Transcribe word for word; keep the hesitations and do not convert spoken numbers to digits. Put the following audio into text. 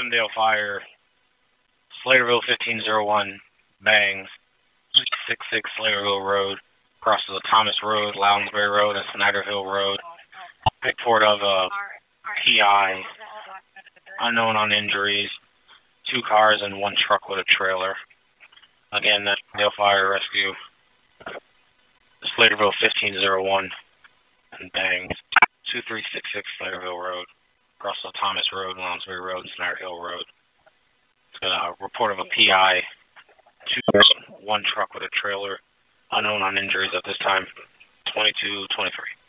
Cliftonville Fire, Slaterville fifteen oh one, bangs, six six Slaterville Road, crosses the Thomas Road, Lounsbury Road, and Snyder Hill Road. Report of a P I, unknown on injuries, two cars and one truck with a trailer. Again, that's Dale Fire Rescue, Slaterville fifteen oh one, and bangs, two three six six Slaterville Road, across the Thomas Road, Lounsbury Road, Snyder Hill Road. It's got a report of a P I, two cars, one truck with a trailer, unknown on injuries at this time, twenty-two twenty-three.